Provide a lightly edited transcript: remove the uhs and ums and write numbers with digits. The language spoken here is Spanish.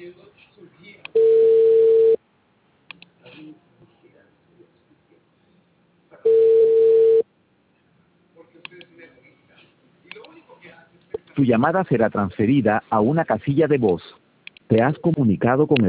Tu llamada será transferida a una casilla de voz. Te has comunicado con el